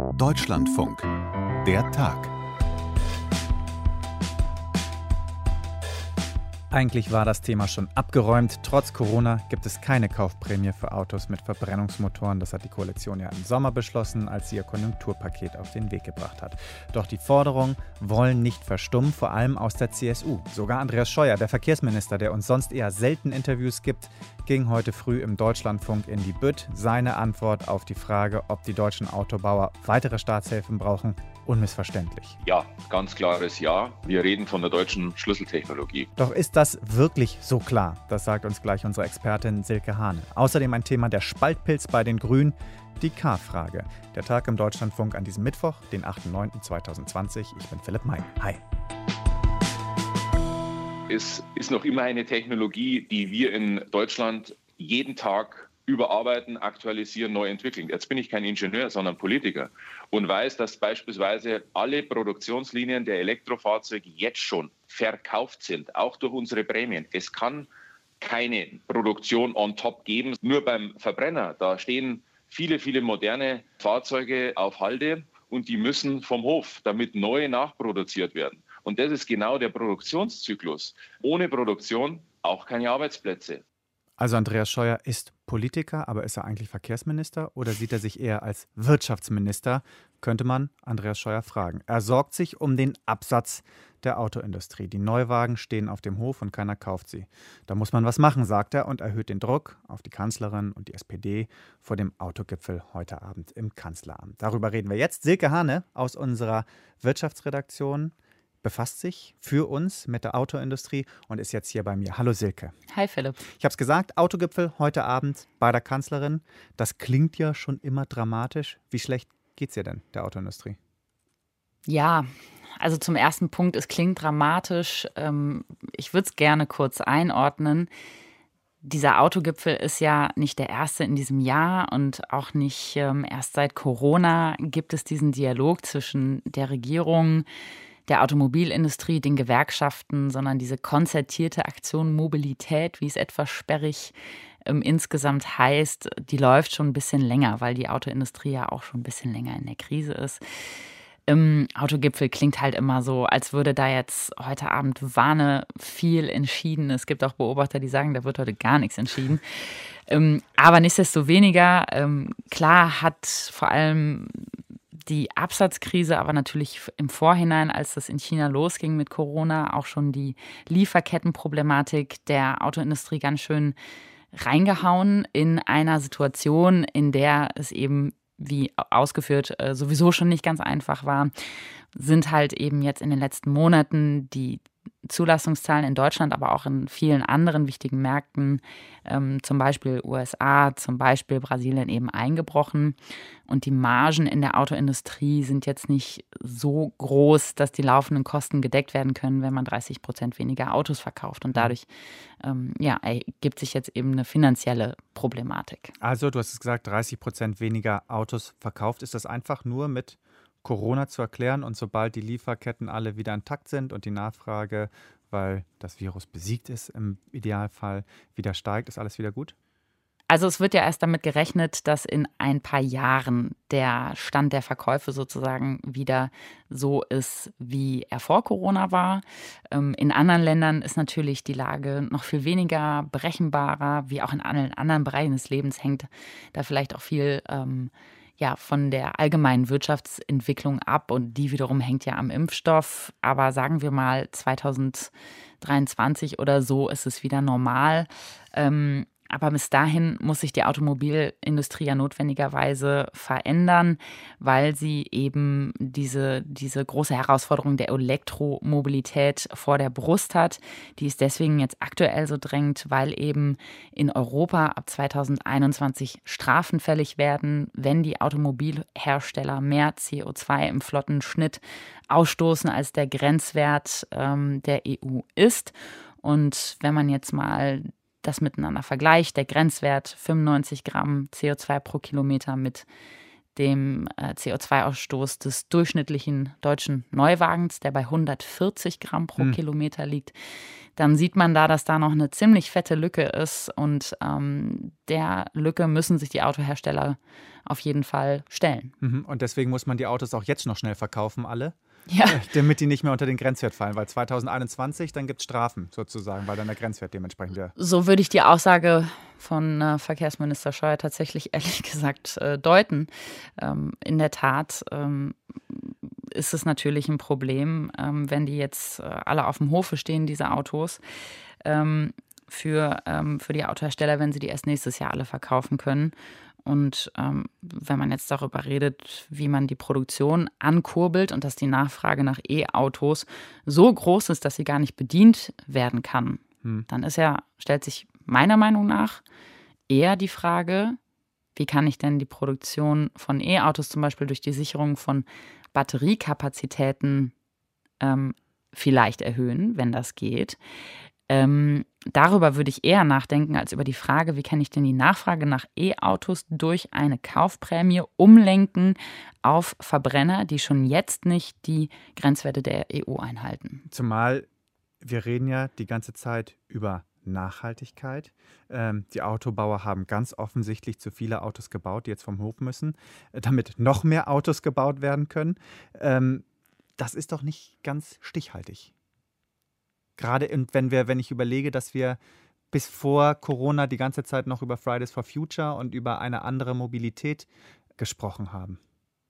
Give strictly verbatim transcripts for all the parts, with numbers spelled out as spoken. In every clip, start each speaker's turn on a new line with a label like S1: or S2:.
S1: Deutschlandfunk. Der Tag.
S2: Eigentlich war das Thema schon abgeräumt. Trotz Corona gibt es keine Kaufprämie für Autos mit Verbrennungsmotoren. Das hat die Koalition ja im Sommer beschlossen, als sie ihr Konjunkturpaket auf den Weg gebracht hat. Doch die Forderungen wollen nicht verstummen, vor allem aus der C S U. Sogar Andreas Scheuer, der Verkehrsminister, der uns sonst eher selten Interviews gibt, ging heute früh im Deutschlandfunk in die Bütt. Seine Antwort auf die Frage, ob die deutschen Autobauer weitere Staatshilfen brauchen, unmissverständlich.
S3: Ja, ganz klares Ja. Wir reden von der deutschen Schlüsseltechnologie.
S2: Doch ist das wirklich so klar? Das sagt uns gleich unsere Expertin Silke Hane. Außerdem ein Thema der Spaltpilz bei den Grünen, die K-Frage. Der Tag im Deutschlandfunk an diesem Mittwoch, den achten neunten zweitausendzwanzig. Ich bin Philipp Mein. Hi.
S3: Es ist noch immer eine Technologie, die wir in Deutschland jeden Tag überarbeiten, aktualisieren, neu entwickeln. Jetzt bin ich kein Ingenieur, sondern Politiker und weiß, dass beispielsweise alle Produktionslinien der Elektrofahrzeuge jetzt schon verkauft sind, auch durch unsere Prämien. Es kann keine Produktion on top geben. Nur beim Verbrenner, da stehen viele, viele moderne Fahrzeuge auf Halde und die müssen vom Hof, damit neue nachproduziert werden. Und das ist genau der Produktionszyklus. Ohne Produktion auch keine Arbeitsplätze.
S2: Also Andreas Scheuer ist Politiker, aber ist er eigentlich Verkehrsminister oder sieht er sich eher als Wirtschaftsminister? Könnte man Andreas Scheuer fragen. Er sorgt sich um den Absatz der Autoindustrie. Die Neuwagen stehen auf dem Hof und keiner kauft sie. Da muss man was machen, sagt er und erhöht den Druck auf die Kanzlerin und die S P D vor dem Autogipfel heute Abend im Kanzleramt. Darüber reden wir jetzt. Silke Hane aus unserer Wirtschaftsredaktion befasst sich für uns mit der Autoindustrie und ist jetzt hier bei mir. Hallo Silke.
S4: Hi Philipp.
S2: Ich habe es gesagt, Autogipfel heute Abend bei der Kanzlerin. Das klingt ja schon immer dramatisch. Wie schlecht geht es dir denn, der Autoindustrie?
S4: Ja, also zum ersten Punkt, es klingt dramatisch. Ich würde es gerne kurz einordnen. Dieser Autogipfel ist ja nicht der erste in diesem Jahr und auch nicht erst seit Corona gibt es diesen Dialog zwischen der Regierung, der Automobilindustrie, den Gewerkschaften, sondern diese konzertierte Aktion Mobilität, wie es etwas sperrig ähm, insgesamt heißt, die läuft schon ein bisschen länger, weil die Autoindustrie ja auch schon ein bisschen länger in der Krise ist. Im Autogipfel klingt halt immer so, als würde da jetzt heute Abend Wahne viel entschieden. Es gibt auch Beobachter, die sagen, da wird heute gar nichts entschieden. Ähm, aber nichtsdestoweniger, ähm, klar hat vor allem die Absatzkrise, aber natürlich im Vorhinein, als das in China losging mit Corona, auch schon die Lieferkettenproblematik der Autoindustrie ganz schön reingehauen in einer Situation, in der es eben, wie ausgeführt, sowieso schon nicht ganz einfach war, sind halt eben jetzt in den letzten Monaten die Zulassungszahlen in Deutschland, aber auch in vielen anderen wichtigen Märkten, ähm, zum Beispiel U S A, zum Beispiel Brasilien, eben eingebrochen. Und die Margen in der Autoindustrie sind jetzt nicht so groß, dass die laufenden Kosten gedeckt werden können, wenn man dreißig Prozent weniger Autos verkauft. Und dadurch ähm, ja, ergibt sich jetzt eben eine finanzielle Problematik.
S2: Also, du hast es gesagt, dreißig Prozent weniger Autos verkauft. Ist das einfach nur mit Corona zu erklären und sobald die Lieferketten alle wieder intakt sind und die Nachfrage, weil das Virus besiegt ist, im Idealfall wieder steigt, ist alles wieder gut?
S4: Also es wird ja erst damit gerechnet, dass in ein paar Jahren der Stand der Verkäufe sozusagen wieder so ist, wie er vor Corona war. In anderen Ländern ist natürlich die Lage noch viel weniger berechenbarer, wie auch in allen anderen Bereichen des Lebens hängt da vielleicht auch viel ähm, ja, von der allgemeinen Wirtschaftsentwicklung ab und die wiederum hängt ja am Impfstoff. Aber sagen wir mal zweitausenddreiundzwanzig oder so ist es wieder normal. Ähm, Aber bis dahin muss sich die Automobilindustrie ja notwendigerweise verändern, weil sie eben diese, diese große Herausforderung der Elektromobilität vor der Brust hat. Die ist deswegen jetzt aktuell so drängend, weil eben in Europa ab zweitausendeinundzwanzig Strafen fällig werden, wenn die Automobilhersteller mehr C O zwei im Flottenschnitt ausstoßen, als der Grenzwert ähm, der E U ist. Und wenn man jetzt mal das miteinander vergleicht, der Grenzwert fünfundneunzig Gramm C O zwei pro Kilometer mit dem äh, C O zwei Ausstoß des durchschnittlichen deutschen Neuwagens, der bei hundertvierzig Gramm pro hm. Kilometer liegt, dann sieht man da, dass da noch eine ziemlich fette Lücke ist. Und ähm, der Lücke müssen sich die Autohersteller auf jeden Fall stellen.
S2: Mhm. Und deswegen muss man die Autos auch jetzt noch schnell verkaufen, alle,
S4: ja.
S2: äh, damit die nicht mehr unter den Grenzwert fallen. Weil zwanzig einundzwanzig, dann gibt es Strafen sozusagen, weil dann der Grenzwert dementsprechend wäre.
S4: So würde ich die Aussage von äh, Verkehrsminister Scheuer tatsächlich ehrlich gesagt äh, deuten. Ähm, in der Tat ähm, ist es natürlich ein Problem, ähm, wenn die jetzt äh, alle auf dem Hofe stehen, diese Autos, ähm, für, ähm, für die Autohersteller, wenn sie die erst nächstes Jahr alle verkaufen können. Und ähm, wenn man jetzt darüber redet, wie man die Produktion ankurbelt und dass die Nachfrage nach E-Autos so groß ist, dass sie gar nicht bedient werden kann, hm. dann ist ja, stellt sich meiner Meinung nach eher die Frage, wie kann ich denn die Produktion von E-Autos zum Beispiel durch die Sicherung von Batteriekapazitäten ähm, vielleicht erhöhen, wenn das geht. Ähm, darüber würde ich eher nachdenken, als über die Frage, wie kann ich denn die Nachfrage nach E-Autos durch eine Kaufprämie umlenken auf Verbrenner, die schon jetzt nicht die Grenzwerte der E U einhalten.
S2: Zumal wir reden ja die ganze Zeit über Nachhaltigkeit. Ähm, die Autobauer haben ganz offensichtlich zu viele Autos gebaut, die jetzt vom Hof müssen, damit noch mehr Autos gebaut werden können. Ähm, das ist doch nicht ganz stichhaltig. Gerade wenn wir, wenn ich überlege, dass wir bis vor Corona die ganze Zeit noch über Fridays for Future und über eine andere Mobilität gesprochen haben.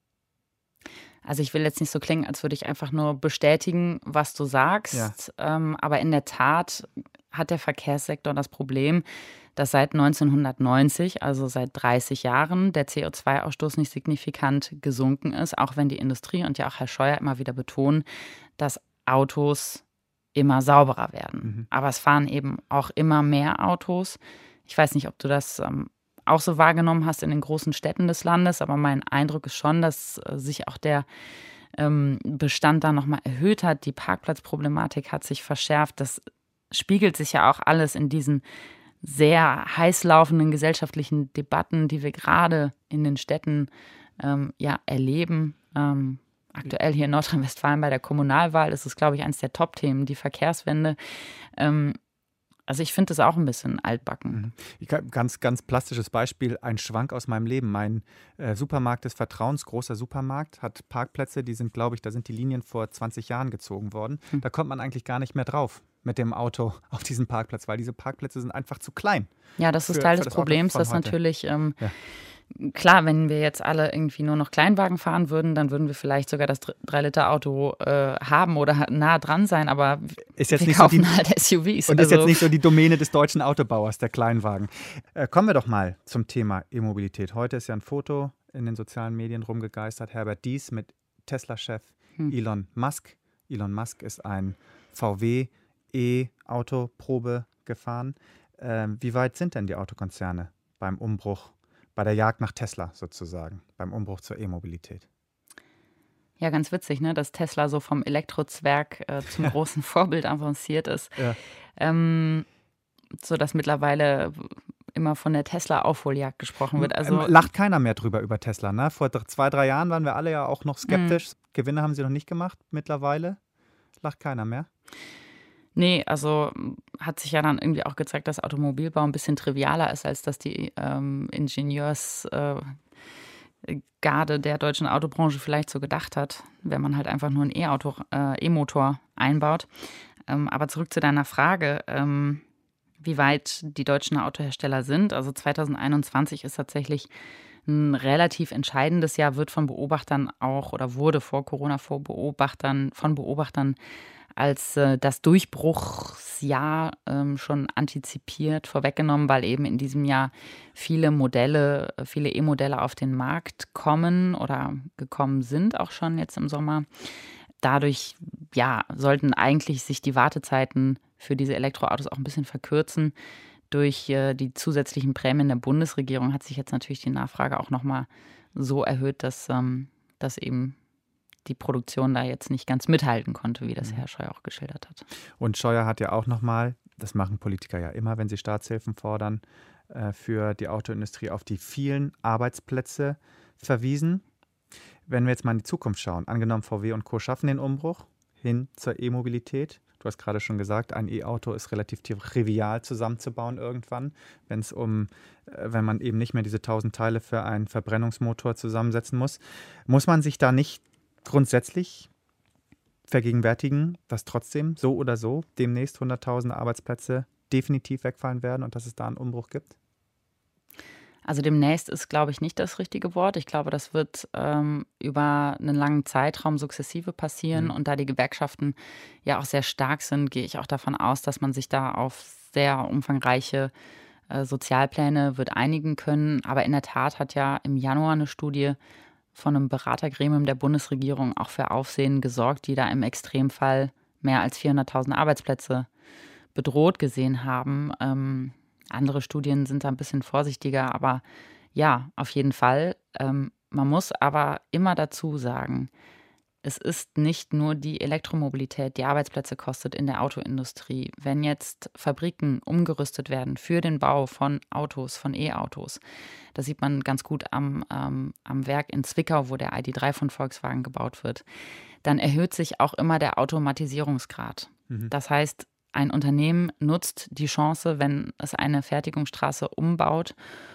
S4: Also ich will jetzt nicht so klingen, als würde ich einfach nur bestätigen, was du sagst. Ja. Ähm, aber in der Tat hat der Verkehrssektor das Problem, dass seit neunzehnhundertneunzig, also seit dreißig Jahren, der C O zwei Ausstoß nicht signifikant gesunken ist, auch wenn die Industrie und ja auch Herr Scheuer immer wieder betonen, dass Autos immer sauberer werden. Mhm. Aber es fahren eben auch immer mehr Autos. Ich weiß nicht, ob du das ähm, auch so wahrgenommen hast in den großen Städten des Landes, aber mein Eindruck ist schon, dass äh, sich auch der ähm, Bestand da nochmal erhöht hat. Die Parkplatzproblematik hat sich verschärft. Das spiegelt sich ja auch alles in diesen sehr heiß laufenden gesellschaftlichen Debatten, die wir gerade in den Städten ähm, ja, erleben. Ähm, Aktuell hier in Nordrhein-Westfalen bei der Kommunalwahl ist es, glaube ich, eines der Top-Themen, die Verkehrswende. Ähm, also ich finde das auch ein bisschen altbacken.
S2: Ich, ganz, ganz plastisches Beispiel, ein Schwank aus meinem Leben. Mein äh, Supermarkt des Vertrauens, großer Supermarkt, hat Parkplätze, die sind, glaube ich, da sind die Linien vor zwanzig Jahren gezogen worden. Hm. Da kommt man eigentlich gar nicht mehr drauf mit dem Auto auf diesen Parkplatz, weil diese Parkplätze sind einfach zu klein.
S4: Ja, das ist für, Teil des Problems, dass heute. natürlich... Ähm,
S2: ja.
S4: Klar, wenn wir jetzt alle irgendwie nur noch Kleinwagen fahren würden, dann würden wir vielleicht sogar das drei Liter Auto äh, haben oder nah dran sein, aber
S2: ist jetzt
S4: wir
S2: nicht
S4: kaufen
S2: so die,
S4: halt S U Vs.
S2: Und
S4: also.
S2: ist jetzt nicht so die Domäne des deutschen Autobauers, der Kleinwagen. Äh, kommen wir doch mal zum Thema E-Mobilität. Heute ist ja ein Foto in den sozialen Medien rumgegeistert, Herbert Diess mit Tesla-Chef hm. Elon Musk. Elon Musk ist ein V W E-Auto-Probe gefahren. Äh, wie weit sind denn die Autokonzerne beim Umbruch, bei der Jagd nach Tesla sozusagen, beim Umbruch zur E-Mobilität?
S4: Ja, ganz witzig, ne, dass Tesla so vom Elektrozwerg äh, zum ja. großen Vorbild avanciert ist.
S2: Ja.
S4: Ähm, so dass mittlerweile immer von der Tesla-Aufholjagd gesprochen wird. Also
S2: lacht keiner mehr drüber über Tesla, ne? Vor zwei, drei Jahren waren wir alle ja auch noch skeptisch. Mhm. Gewinne haben sie noch nicht gemacht. Mittlerweile lacht keiner mehr.
S4: Nee, also hat sich ja dann irgendwie auch gezeigt, dass Automobilbau ein bisschen trivialer ist, als dass die ähm, Ingenieursgarde äh, der deutschen Autobranche vielleicht so gedacht hat, wenn man halt einfach nur ein E-Auto, äh, E-Motor einbaut. Ähm, aber zurück zu deiner Frage, ähm, wie weit die deutschen Autohersteller sind. Also zwanzig einundzwanzig ist tatsächlich ein relativ entscheidendes Jahr, wird von Beobachtern auch oder wurde vor Corona vor Beobachtern, von Beobachtern als äh, das Durchbruchsjahr ähm, schon antizipiert, vorweggenommen, weil eben in diesem Jahr viele Modelle, viele E-Modelle auf den Markt kommen oder gekommen sind, auch schon jetzt im Sommer. Dadurch, ja, sollten eigentlich sich die Wartezeiten für diese Elektroautos auch ein bisschen verkürzen. Durch äh, die zusätzlichen Prämien der Bundesregierung hat sich jetzt natürlich die Nachfrage auch nochmal so erhöht, dass, ähm, dass eben die Produktion da jetzt nicht ganz mithalten konnte, wie das Herr Scheuer auch geschildert hat.
S2: Und Scheuer hat ja auch nochmal, das machen Politiker ja immer, wenn sie Staatshilfen fordern, äh, für die Autoindustrie auf die vielen Arbeitsplätze verwiesen. Wenn wir jetzt mal in die Zukunft schauen, angenommen V W und Co. schaffen den Umbruch hin zur E-Mobilität. Du hast gerade schon gesagt, ein E-Auto ist relativ trivial zusammenzubauen irgendwann, wenn es um, wenn man eben nicht mehr diese tausend Teile für einen Verbrennungsmotor zusammensetzen muss. Muss man sich da nicht grundsätzlich vergegenwärtigen, dass trotzdem so oder so demnächst hunderttausende Arbeitsplätze definitiv wegfallen werden und dass es da einen Umbruch gibt?
S4: Also demnächst ist, glaube ich, nicht das richtige Wort. Ich glaube, das wird ähm, über einen langen Zeitraum sukzessive passieren. Mhm. Und da die Gewerkschaften ja auch sehr stark sind, gehe ich auch davon aus, dass man sich da auf sehr umfangreiche äh, Sozialpläne wird einigen können. Aber in der Tat hat ja im Januar eine Studie von einem Beratergremium der Bundesregierung auch für Aufsehen gesorgt, die da im Extremfall mehr als vierhunderttausend Arbeitsplätze bedroht gesehen haben. Ähm, Andere Studien sind da ein bisschen vorsichtiger, aber ja, auf jeden Fall. Ähm, man muss aber immer dazu sagen, es ist nicht nur die Elektromobilität, die Arbeitsplätze kostet in der Autoindustrie. Wenn jetzt Fabriken umgerüstet werden für den Bau von Autos, von E-Autos, das sieht man ganz gut am, ähm, am Werk in Zwickau, wo der I D drei von Volkswagen gebaut wird, dann erhöht sich auch immer der Automatisierungsgrad. Mhm. Das heißt, ein Unternehmen nutzt die Chance, wenn es eine Fertigungsstraße umbaut,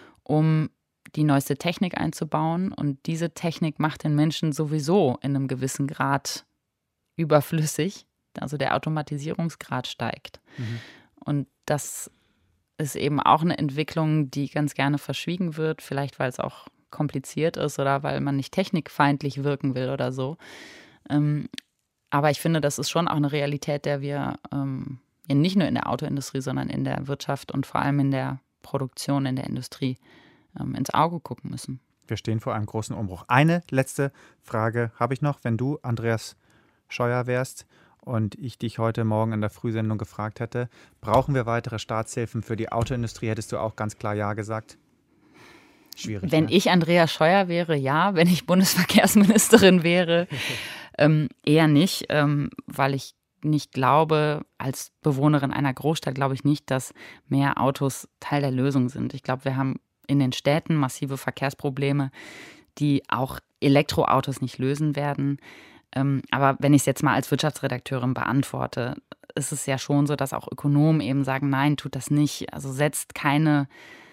S4: um die neueste Technik einzubauen. Und diese Technik macht den Menschen sowieso in einem gewissen Grad überflüssig. Also der Automatisierungsgrad steigt. Mhm. Und das ist eben auch eine Entwicklung, die ganz gerne verschwiegen wird. Vielleicht, weil es auch kompliziert ist oder weil man nicht technikfeindlich wirken will oder so. Ähm, Aber ich finde, das ist schon auch eine Realität, der wir ähm, ja nicht nur in der Autoindustrie, sondern in der Wirtschaft und vor allem in der Produktion, in der Industrie ähm, ins Auge gucken müssen.
S2: Wir stehen vor einem großen Umbruch. Eine letzte Frage habe ich noch. Wenn du Andreas Scheuer wärst und ich dich heute Morgen in der Frühsendung gefragt hätte, brauchen wir weitere Staatshilfen für die Autoindustrie, hättest du auch ganz klar Ja gesagt? Schwierig.
S4: Wenn
S2: ne?
S4: ich Andreas Scheuer wäre, ja. Wenn ich Bundesverkehrsministerin wäre, ähm, eher nicht, ähm, weil ich nicht glaube, als Bewohnerin einer Großstadt glaube ich nicht, dass mehr Autos Teil der Lösung sind. Ich glaube, wir haben in den Städten massive Verkehrsprobleme, die auch Elektroautos nicht lösen werden. Ähm, aber wenn ich es jetzt mal als Wirtschaftsredakteurin beantworte, ist es ja schon so, dass auch Ökonomen eben sagen, nein, tut das nicht. Also setzt keine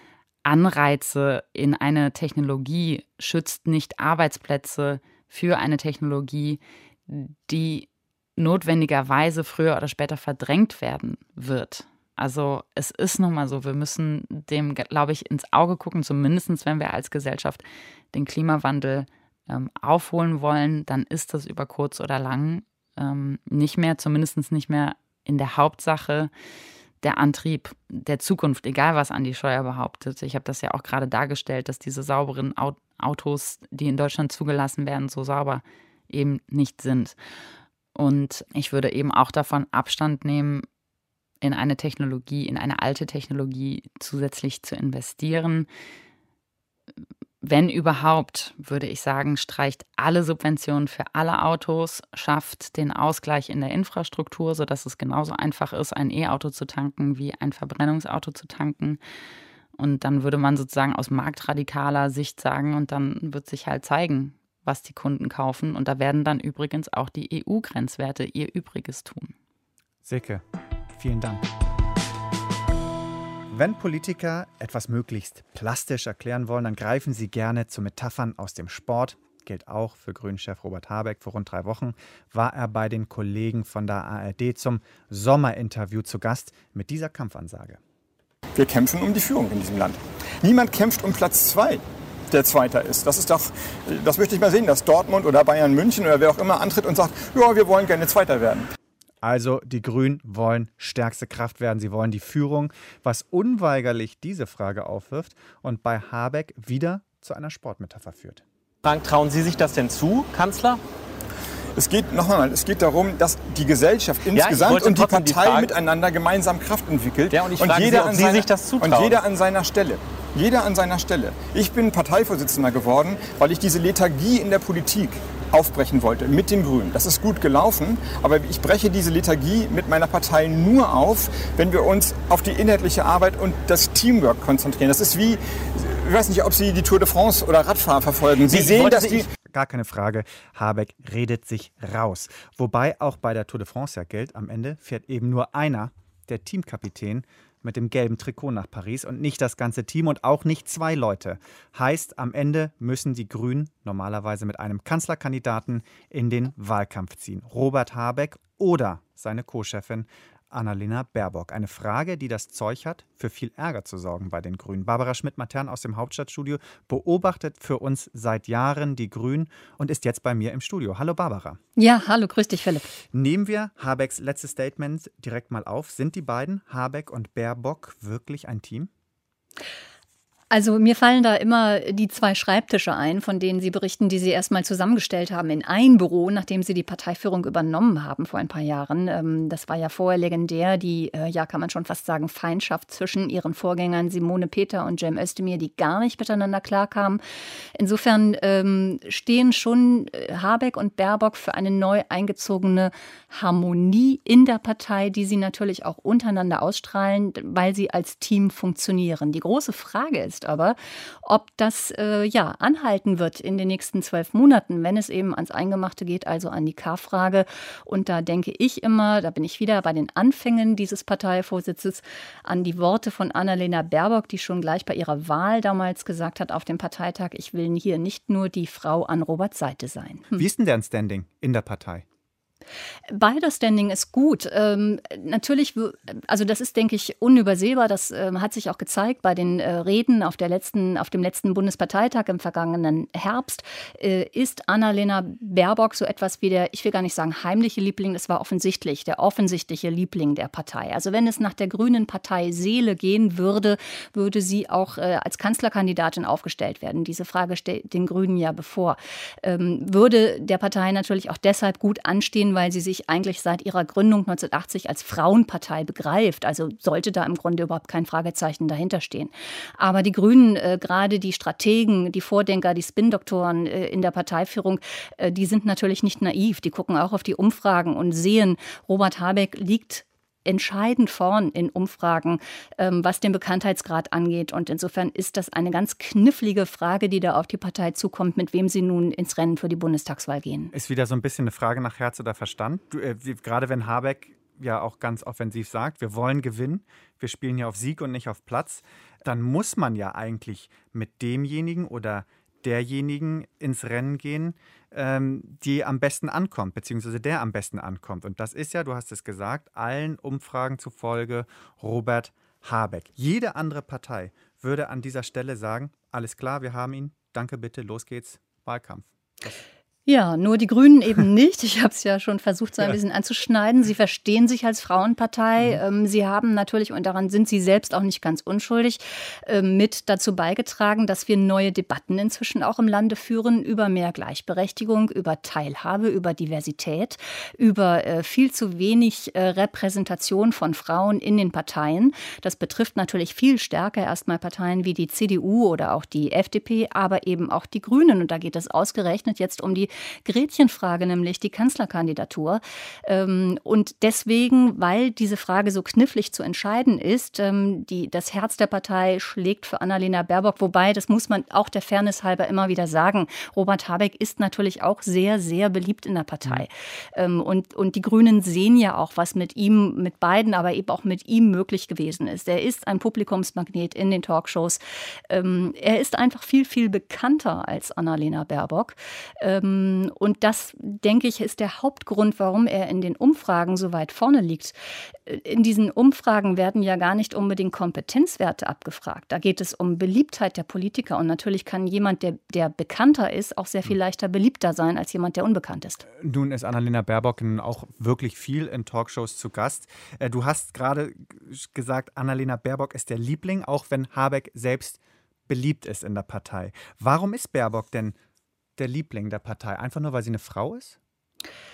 S4: Anreize in eine Technologie, schützt nicht Arbeitsplätze für eine Technologie, die notwendigerweise früher oder später verdrängt werden wird. Also es ist nun mal so, wir müssen dem, glaube ich, ins Auge gucken, zumindest wenn wir als Gesellschaft den Klimawandel ähm, aufholen wollen, dann ist das über kurz oder lang ähm, nicht mehr, zumindest nicht mehr in der Hauptsache der Antrieb der Zukunft, egal was Andi Scheuer behauptet. Ich habe das ja auch gerade dargestellt, dass diese sauberen Autos, die in Deutschland zugelassen werden, so sauber eben nicht sind. Und ich würde eben auch davon Abstand nehmen, in eine Technologie, in eine alte Technologie zusätzlich zu investieren. Wenn überhaupt, würde ich sagen, streicht alle Subventionen für alle Autos, schafft den Ausgleich in der Infrastruktur, sodass es genauso einfach ist, ein E-Auto zu tanken wie ein Verbrennungsauto zu tanken. Und dann würde man sozusagen aus marktradikaler Sicht sagen, und dann wird sich halt zeigen, was die Kunden kaufen. Und da werden dann übrigens auch die E U-Grenzwerte ihr Übriges tun.
S2: Silke, vielen Dank. Wenn Politiker etwas möglichst plastisch erklären wollen, dann greifen sie gerne zu Metaphern aus dem Sport. Gilt auch für Grünen-Chef Robert Habeck. Vor rund drei Wochen war er bei den Kollegen von der A R D zum Sommerinterview zu Gast mit dieser Kampfansage.
S5: Wir kämpfen um die Führung in diesem Land. Niemand kämpft um Platz zwei, der Zweiter ist. Das ist doch, das möchte ich mal sehen, dass Dortmund oder Bayern München oder wer auch immer antritt und sagt, ja, wir wollen gerne Zweiter werden.
S2: Also die Grünen wollen stärkste Kraft werden, sie wollen die Führung, was unweigerlich diese Frage aufwirft und bei Habeck wieder zu einer Sportmetapher führt.
S6: Frank, trauen Sie sich das denn zu, Kanzler?
S5: Es geht noch einmal, es geht darum, dass die Gesellschaft insgesamt ja, und die Partei die miteinander gemeinsam Kraft entwickelt.
S6: Ja, und ich
S5: und
S6: frage
S5: jeder
S6: Sie, ob
S5: an
S6: Sie
S5: seiner,
S6: sich das zutrauen.
S5: Und jeder an seiner Stelle. Jeder an seiner Stelle. Ich bin Parteivorsitzender geworden, weil ich diese Lethargie in der Politik aufbrechen wollte mit den Grünen. Das ist gut gelaufen, aber ich breche diese Lethargie mit meiner Partei nur auf, wenn wir uns auf die inhaltliche Arbeit und das Teamwork konzentrieren. Das ist wie, ich weiß nicht, ob Sie die Tour de France oder Radfahren verfolgen. Sie
S2: Ich
S5: sehen,
S2: wollte
S5: dass die...
S2: Gar keine Frage, Habeck redet sich raus. Wobei auch bei der Tour de France ja gilt, am Ende fährt eben nur einer, der Teamkapitän, mit dem gelben Trikot nach Paris und nicht das ganze Team und auch nicht zwei Leute. Heißt, am Ende müssen die Grünen normalerweise mit einem Kanzlerkandidaten in den Wahlkampf ziehen. Robert Habeck oder seine Co-Chefin Annalena Baerbock. Eine Frage, die das Zeug hat, für viel Ärger zu sorgen bei den Grünen. Barbara Schmidt-Matern aus dem Hauptstadtstudio beobachtet für uns seit Jahren die Grünen und ist jetzt bei mir im Studio. Hallo Barbara.
S7: Ja, hallo, grüß dich Philipp.
S2: Nehmen wir Habecks letztes Statement direkt mal auf. Sind die beiden, Habeck und Baerbock, wirklich ein Team?
S7: Also mir fallen da immer die zwei Schreibtische ein, von denen Sie berichten, die Sie erstmal zusammengestellt haben in ein Büro, nachdem Sie die Parteiführung übernommen haben vor ein paar Jahren. Das war ja vorher legendär, die, ja kann man schon fast sagen, Feindschaft zwischen Ihren Vorgängern Simone Peter und Cem Özdemir, die gar nicht miteinander klarkamen. Insofern ähm, stehen schon Habeck und Baerbock für eine neu eingezogene Harmonie in der Partei, die sie natürlich auch untereinander ausstrahlen, weil sie als Team funktionieren. Die große Frage ist aber, ob das äh, ja anhalten wird in den nächsten zwölf Monaten, wenn es eben ans Eingemachte geht, also an die K-Frage. Und da denke ich immer, da bin ich wieder bei den Anfängen dieses Parteivorsitzes, an die Worte von Annalena Baerbock, die schon gleich bei ihrer Wahl damals gesagt hat auf dem Parteitag, ich will hier nicht nur die Frau an Roberts Seite sein.
S2: Hm. Wie ist denn deren Standing in der Partei?
S7: Beider Standing ist gut. Ähm, natürlich, also das ist, denke ich, unübersehbar. Das ähm, hat sich auch gezeigt bei den äh, Reden auf, der letzten, auf dem letzten Bundesparteitag im vergangenen Herbst. Äh, ist Annalena Baerbock so etwas wie der, ich will gar nicht sagen heimliche Liebling, das war offensichtlich, der offensichtliche Liebling der Partei. Also wenn es nach der grünen Partei Seele gehen würde, würde sie auch äh, als Kanzlerkandidatin aufgestellt werden. Diese Frage steht den Grünen ja bevor. Ähm, würde der Partei natürlich auch deshalb gut anstehen, weil sie sich eigentlich seit ihrer Gründung neunzehnhundertachtzig als Frauenpartei begreift. Also sollte da im Grunde überhaupt kein Fragezeichen dahinter stehen. Aber die Grünen, äh, gerade die Strategen, die Vordenker, die Spin-Doktoren äh, in der Parteiführung, äh, die sind natürlich nicht naiv. Die gucken auch auf die Umfragen und sehen, Robert Habeck liegt entscheidend vorn in Umfragen, ähm, was den Bekanntheitsgrad angeht. Und insofern ist das eine ganz knifflige Frage, die da auf die Partei zukommt, mit wem sie nun ins Rennen für die Bundestagswahl gehen.
S2: Ist wieder so ein bisschen eine Frage nach Herz oder Verstand. Du, äh, gerade wenn Habeck ja auch ganz offensiv sagt, wir wollen gewinnen, wir spielen hier auf Sieg und nicht auf Platz, dann muss man ja eigentlich mit demjenigen oder derjenigen ins Rennen gehen, ähm, die am besten ankommt, beziehungsweise der am besten ankommt. Und das ist ja, du hast es gesagt, allen Umfragen zufolge Robert Habeck. Jede andere Partei würde an dieser Stelle sagen, alles klar, wir haben ihn, danke bitte, los geht's, Wahlkampf. Das
S7: Ja, nur die Grünen eben nicht. Ich habe es ja schon versucht, so ein bisschen anzuschneiden. Sie verstehen sich als Frauenpartei. Mhm. Sie haben natürlich, und daran sind Sie selbst auch nicht ganz unschuldig, mit dazu beigetragen, dass wir neue Debatten inzwischen auch im Lande führen über mehr Gleichberechtigung, über Teilhabe, über Diversität, über viel zu wenig Repräsentation von Frauen in den Parteien. Das betrifft natürlich viel stärker erstmal Parteien wie die C D U oder auch die F D P, aber eben auch die Grünen. Und da geht es ausgerechnet jetzt um die Gretchenfrage, nämlich die Kanzlerkandidatur. Und deswegen, weil diese Frage so knifflig zu entscheiden ist, die, das Herz der Partei schlägt für Annalena Baerbock, wobei, das muss man auch der Fairness halber immer wieder sagen, Robert Habeck ist natürlich auch sehr, sehr beliebt in der Partei. Mhm. Und, und die Grünen sehen ja auch, was mit ihm, mit beiden, aber eben auch mit ihm möglich gewesen ist. Er ist ein Publikumsmagnet in den Talkshows. Er ist einfach viel, viel bekannter als Annalena Baerbock. Und das, denke ich, ist der Hauptgrund, warum er in den Umfragen so weit vorne liegt. In diesen Umfragen werden ja gar nicht unbedingt Kompetenzwerte abgefragt. Da geht es um Beliebtheit der Politiker. Und natürlich kann jemand, der, der bekannter ist, auch sehr viel leichter beliebter sein als jemand, der unbekannt ist.
S2: Nun ist Annalena Baerbock auch wirklich viel in Talkshows zu Gast. Du hast gerade gesagt, Annalena Baerbock ist der Liebling, auch wenn Habeck selbst beliebt ist in der Partei. Warum ist Baerbock denn der Liebling der Partei? Einfach nur, weil sie eine Frau ist?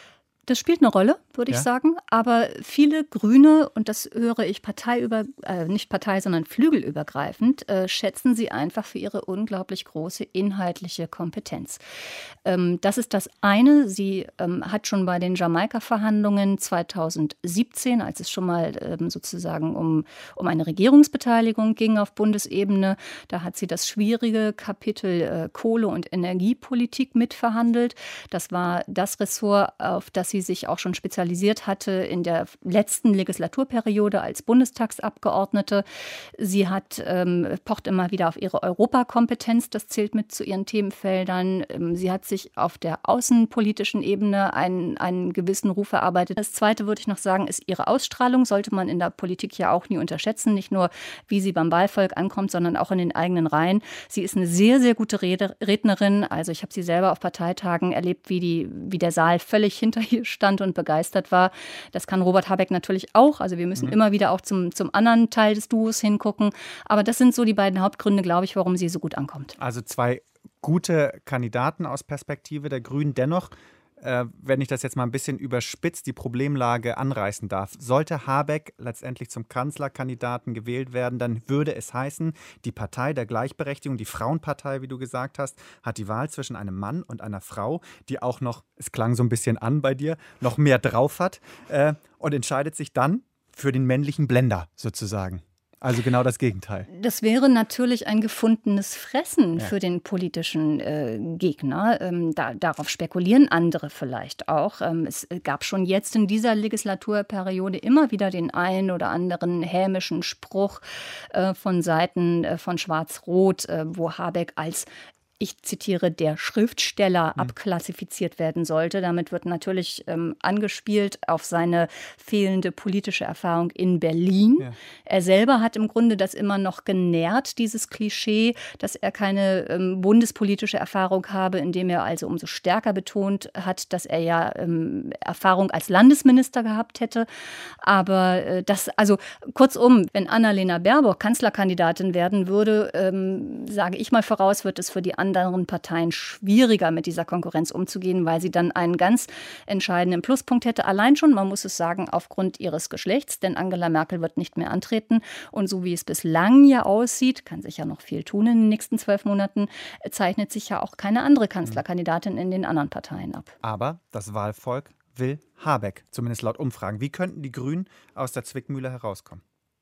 S7: Das spielt eine Rolle, würde
S2: Ja?
S7: ich sagen. Aber viele Grüne, und das höre ich parteiüber, äh, nicht Partei, sondern flügelübergreifend, äh, schätzen sie einfach für ihre unglaublich große inhaltliche Kompetenz. Ähm, das ist das eine. Sie ähm, hat schon bei den Jamaika-Verhandlungen zweitausendsiebzehn, als es schon mal ähm, sozusagen um, um eine Regierungsbeteiligung ging auf Bundesebene, da hat sie das schwierige Kapitel äh, Kohle- und Energiepolitik mitverhandelt. Das war das Ressort, auf das sie sich auch schon spezialisiert hatte in der letzten Legislaturperiode als Bundestagsabgeordnete. Sie hat, ähm, pocht immer wieder auf ihre Europakompetenz, das zählt mit zu ihren Themenfeldern. Ähm, sie hat sich auf der außenpolitischen Ebene einen, einen gewissen Ruf erarbeitet. Das Zweite, würde ich noch sagen, ist ihre Ausstrahlung. Sollte man in der Politik ja auch nie unterschätzen. Nicht nur, wie sie beim Wahlvolk ankommt, sondern auch in den eigenen Reihen. Sie ist eine sehr, sehr gute Rede, Rednerin. Also ich habe sie selber auf Parteitagen erlebt, wie, die, wie der Saal völlig hinter ihr stand und begeistert war. Das kann Robert Habeck natürlich auch. Also wir müssen mhm. immer wieder auch zum, zum anderen Teil des Duos hingucken. Aber das sind so die beiden Hauptgründe, glaube ich, warum sie so gut ankommt.
S2: Also zwei gute Kandidaten aus Perspektive der Grünen. Dennoch, äh, wenn ich das jetzt mal ein bisschen überspitzt, die Problemlage anreißen darf. Sollte Habeck letztendlich zum Kanzlerkandidaten gewählt werden, dann würde es heißen, die Partei der Gleichberechtigung, die Frauenpartei, wie du gesagt hast, hat die Wahl zwischen einem Mann und einer Frau, die auch noch, es klang so ein bisschen an bei dir, noch mehr drauf hat äh, und entscheidet sich dann für den männlichen Blender sozusagen. Also genau das Gegenteil.
S7: Das wäre natürlich ein gefundenes Fressen
S2: Ja.
S7: für den politischen äh, Gegner. Ähm, da, darauf spekulieren andere vielleicht auch. Ähm, es gab schon jetzt in dieser Legislaturperiode immer wieder den einen oder anderen hämischen Spruch äh, von Seiten äh, von Schwarz-Rot, äh, wo Habeck als ich zitiere, der Schriftsteller mhm. abklassifiziert werden sollte. Damit wird natürlich ähm, angespielt auf seine fehlende politische Erfahrung in Berlin. Ja. Er selber hat im Grunde das immer noch genährt, dieses Klischee, dass er keine ähm, bundespolitische Erfahrung habe, indem er also umso stärker betont hat, dass er ja ähm, Erfahrung als Landesminister gehabt hätte. Aber äh, das, also kurzum, wenn Annalena Baerbock Kanzlerkandidatin werden würde, ähm, sage ich mal voraus, wird es für die anderen anderen Parteien schwieriger, mit dieser Konkurrenz umzugehen, weil sie dann einen ganz entscheidenden Pluspunkt hätte. Allein schon, man muss es sagen, aufgrund ihres Geschlechts, denn Angela Merkel wird nicht mehr antreten. Und so wie es bislang ja aussieht, kann sich ja noch viel tun in den nächsten zwölf Monaten, zeichnet sich ja auch keine andere Kanzlerkandidatin in den anderen Parteien ab.
S2: Aber das Wahlvolk will Habeck, zumindest laut Umfragen. Wie könnten die Grünen aus der Zwickmühle herauskommen?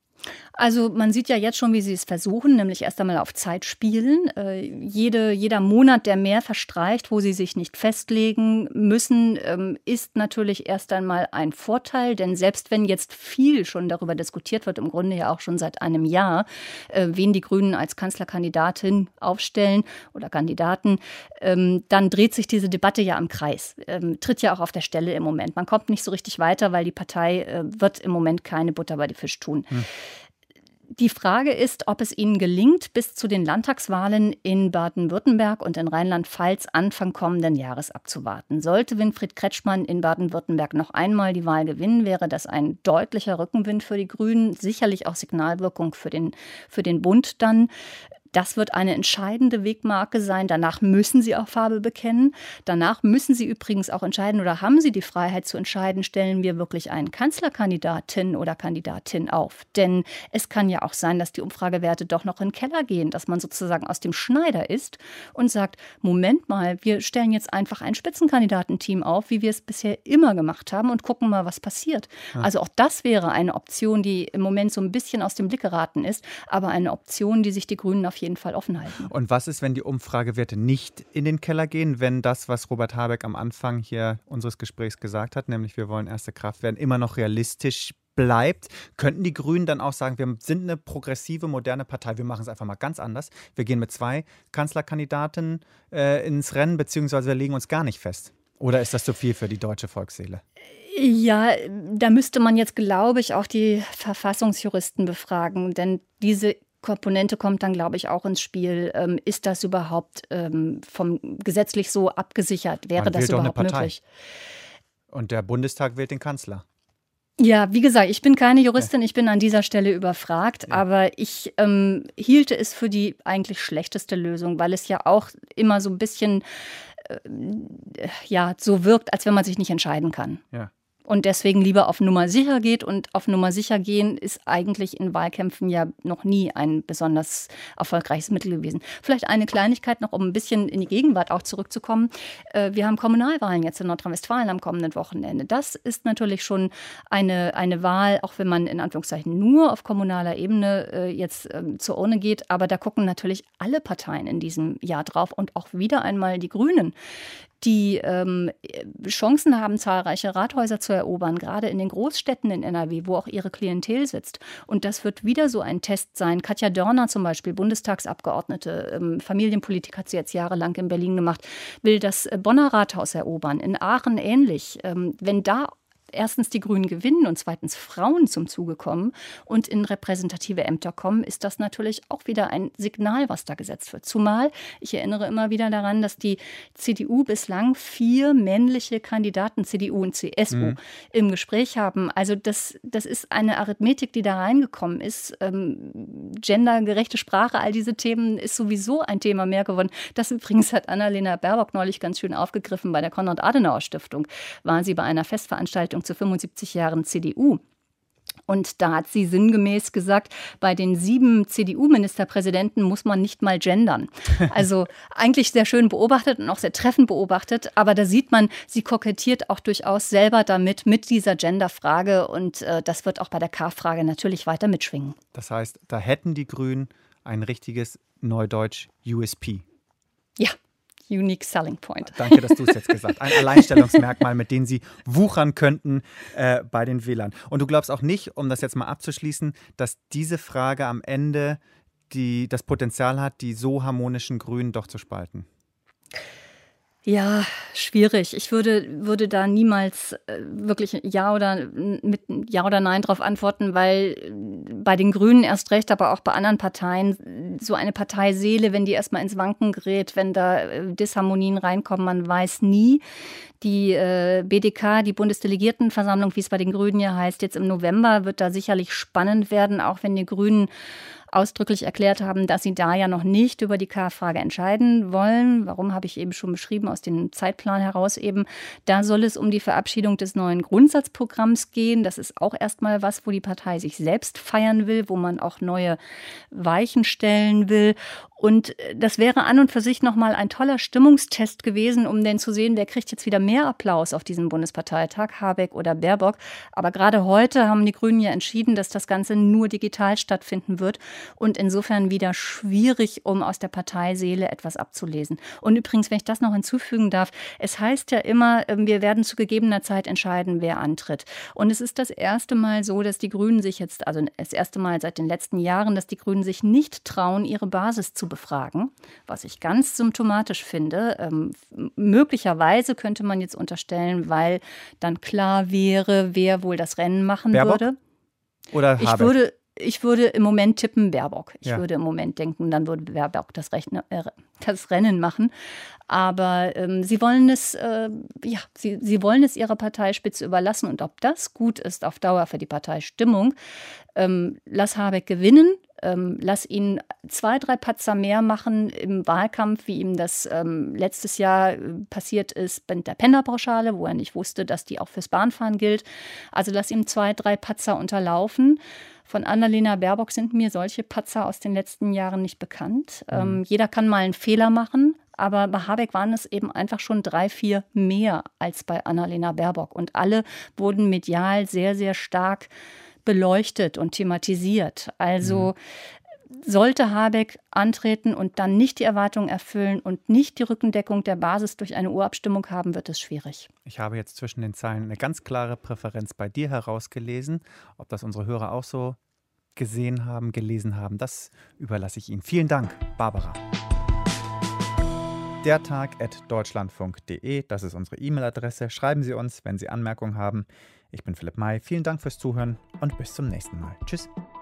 S7: Also man sieht ja jetzt schon, wie sie es versuchen, nämlich erst einmal auf Zeit spielen. Äh, jede, jeder Monat, der mehr verstreicht, wo sie sich nicht festlegen müssen, ähm, ist natürlich erst einmal ein Vorteil. Denn selbst wenn jetzt viel schon darüber diskutiert wird, im Grunde ja auch schon seit einem Jahr, äh, wen die Grünen als Kanzlerkandidatin aufstellen oder Kandidaten, ähm, dann dreht sich diese Debatte ja im Kreis. Ähm, tritt ja auch auf der Stelle im Moment. Man kommt nicht so richtig weiter, weil die Partei äh, wird im Moment keine Butter bei die Fisch tun. Hm. Die Frage ist, ob es ihnen gelingt, bis zu den Landtagswahlen in Baden-Württemberg und in Rheinland-Pfalz Anfang kommenden Jahres abzuwarten. Sollte Winfried Kretschmann in Baden-Württemberg noch einmal die Wahl gewinnen, wäre das ein deutlicher Rückenwind für die Grünen, sicherlich auch Signalwirkung für den, für den Bund dann. Das wird eine entscheidende Wegmarke sein. Danach müssen sie auch Farbe bekennen. Danach müssen sie übrigens auch entscheiden oder haben sie die Freiheit zu entscheiden, stellen wir wirklich einen Kanzlerkandidatin oder Kandidatin auf. Denn es kann ja auch sein, dass die Umfragewerte doch noch in den Keller gehen, dass man sozusagen aus dem Schneider ist und sagt, Moment mal, wir stellen jetzt einfach ein Spitzenkandidatenteam auf, wie wir es bisher immer gemacht haben und gucken mal, was passiert. Ja. Also auch das wäre eine Option, die im Moment so ein bisschen aus dem Blick geraten ist, aber eine Option, die sich die Grünen auf jeden Fall offen halten.
S2: Und was ist, wenn die Umfragewerte nicht in den Keller gehen, wenn das, was Robert Habeck am Anfang hier unseres Gesprächs gesagt hat, nämlich wir wollen erste Kraft werden, immer noch realistisch bleibt? Könnten die Grünen dann auch sagen, wir sind eine progressive, moderne Partei, wir machen es einfach mal ganz anders. Wir gehen mit zwei Kanzlerkandidaten äh, ins Rennen, beziehungsweise wir legen uns gar nicht fest? Oder ist das zu viel für die deutsche Volksseele?
S7: Ja, da müsste man jetzt, glaube ich, auch die Verfassungsjuristen befragen, denn diese Komponente kommt dann, glaube ich, auch ins Spiel. Ähm, ist das überhaupt ähm, vom gesetzlich so abgesichert? Wäre
S2: Man
S7: das
S2: wählt doch
S7: überhaupt
S2: eine Partei.
S7: möglich?
S2: Und der Bundestag wählt den Kanzler.
S7: Ja, wie gesagt, ich bin keine Juristin, ich bin an dieser Stelle überfragt, ja. aber ich ähm, hielte es für die eigentlich schlechteste Lösung, weil es ja auch immer so ein bisschen äh, ja, so wirkt, als wenn man sich nicht entscheiden kann.
S2: Ja.
S7: Und deswegen lieber auf Nummer sicher geht. Und auf Nummer sicher gehen ist eigentlich in Wahlkämpfen ja noch nie ein besonders erfolgreiches Mittel gewesen. Vielleicht eine Kleinigkeit noch, um ein bisschen in die Gegenwart auch zurückzukommen. Wir haben Kommunalwahlen jetzt in Nordrhein-Westfalen am kommenden Wochenende. Das ist natürlich schon eine, eine Wahl, auch wenn man in Anführungszeichen nur auf kommunaler Ebene jetzt zur Urne geht. Aber da gucken natürlich alle Parteien in diesem Jahr drauf und auch wieder einmal die Grünen, die ähm, Chancen haben, zahlreiche Rathäuser zu erobern, gerade in den Großstädten in N R W, wo auch ihre Klientel sitzt. Und das wird wieder so ein Test sein. Katja Dörner zum Beispiel, Bundestagsabgeordnete, ähm, Familienpolitik hat sie jetzt jahrelang in Berlin gemacht, will das Bonner Rathaus erobern, in Aachen ähnlich. Ähm, wenn da erstens die Grünen gewinnen und zweitens Frauen zum Zuge kommen und in repräsentative Ämter kommen, ist das natürlich auch wieder ein Signal, was da gesetzt wird. Zumal, ich erinnere immer wieder daran, dass die C D U bislang vier männliche Kandidaten, C D U und C S U, mhm. im Gespräch haben. Also das, das ist eine Arithmetik, die da reingekommen ist. Ähm, gendergerechte Sprache, all diese Themen ist sowieso ein Thema mehr geworden. Das übrigens hat Annalena Baerbock neulich ganz schön aufgegriffen bei der Konrad-Adenauer-Stiftung. War sie bei einer Festveranstaltung zu fünfundsiebzig Jahren C D U. Und da hat sie sinngemäß gesagt, bei den sieben C D U-Ministerpräsidenten muss man nicht mal gendern. Also eigentlich sehr schön beobachtet und auch sehr treffend beobachtet. Aber da sieht man, sie kokettiert auch durchaus selber damit, mit dieser Genderfrage. Und äh, das wird auch bei der K-Frage natürlich weiter mitschwingen.
S2: Das heißt, da hätten die Grünen ein richtiges Neudeutsch U S P.
S7: Ja. Unique Selling Point.
S2: Danke, dass du es jetzt gesagt hast. Ein Alleinstellungsmerkmal, mit dem sie wuchern könnten äh, bei den Wählern. Und du glaubst auch nicht, um das jetzt mal abzuschließen, dass diese Frage am Ende die, das Potenzial hat, die so harmonischen Grünen doch zu spalten?
S7: Ja, schwierig. Ich würde, würde da niemals äh, wirklich Ja oder mit Ja oder Nein drauf antworten, weil bei den Grünen erst recht, aber auch bei anderen Parteien so eine Parteiseele, wenn die erstmal ins Wanken gerät, wenn da äh, Disharmonien reinkommen, man weiß nie. Die äh, B D K, die Bundesdelegiertenversammlung, wie es bei den Grünen ja heißt, jetzt im November wird da sicherlich spannend werden, auch wenn die Grünen ausdrücklich erklärt haben, dass sie da ja noch nicht über die K-Frage entscheiden wollen. Warum, habe ich eben schon beschrieben, aus dem Zeitplan heraus eben. Da soll es um die Verabschiedung des neuen Grundsatzprogramms gehen. Das ist auch erstmal was, wo die Partei sich selbst feiern will, wo man auch neue Weichen stellen will. Und das wäre an und für sich nochmal ein toller Stimmungstest gewesen, um denn zu sehen, wer kriegt jetzt wieder mehr Applaus auf diesem Bundesparteitag, Habeck oder Baerbock. Aber gerade heute haben die Grünen ja entschieden, dass das Ganze nur digital stattfinden wird und insofern wieder schwierig, um aus der Parteiseele etwas abzulesen. Und übrigens, wenn ich das noch hinzufügen darf, es heißt ja immer, wir werden zu gegebener Zeit entscheiden, wer antritt. Und es ist das erste Mal so, dass die Grünen sich jetzt, also das erste Mal seit den letzten Jahren, dass die Grünen sich nicht trauen, ihre Basis zu befragen, was ich ganz symptomatisch finde. Ähm, möglicherweise könnte man jetzt unterstellen, weil dann klar wäre, wer wohl das Rennen machen
S2: Baerbock?
S7: würde.
S2: Oder
S7: ich
S2: Habeck?
S7: würde, ich würde im Moment tippen Baerbock. Ich
S2: Ja.
S7: würde im Moment denken, dann würde Baerbock das, Rechne, äh, das Rennen machen. Aber ähm, sie wollen es, äh, ja, sie, sie wollen es ihrer Parteispitze überlassen. Und ob das gut ist auf Dauer für die Parteistimmung, ähm, lass Habeck gewinnen. Ähm, lass ihn zwei, drei Patzer mehr machen im Wahlkampf, wie ihm das ähm, letztes Jahr äh, passiert ist mit der Pendlerpauschale, wo er nicht wusste, dass die auch fürs Bahnfahren gilt. Also lass ihm zwei, drei Patzer unterlaufen. Von Annalena Baerbock sind mir solche Patzer aus den letzten Jahren nicht bekannt. Mhm. Ähm, jeder kann mal einen Fehler machen, aber bei Habeck waren es eben einfach schon drei, vier mehr als bei Annalena Baerbock. Und alle wurden medial sehr, sehr stark beleuchtet und thematisiert. Also mhm. sollte Habeck antreten und dann nicht die Erwartungen erfüllen und nicht die Rückendeckung der Basis durch eine Urabstimmung haben, wird es schwierig.
S2: Ich habe jetzt zwischen den Zeilen eine ganz klare Präferenz bei dir herausgelesen. Ob das unsere Hörer auch so gesehen haben, gelesen haben, das überlasse ich Ihnen. Vielen Dank, Barbara. der tag at deutschlandfunk punkt de, das ist unsere E-Mail-Adresse. Schreiben Sie uns, wenn Sie Anmerkungen haben. Ich bin Philipp May. Vielen Dank fürs Zuhören und bis zum nächsten Mal. Tschüss.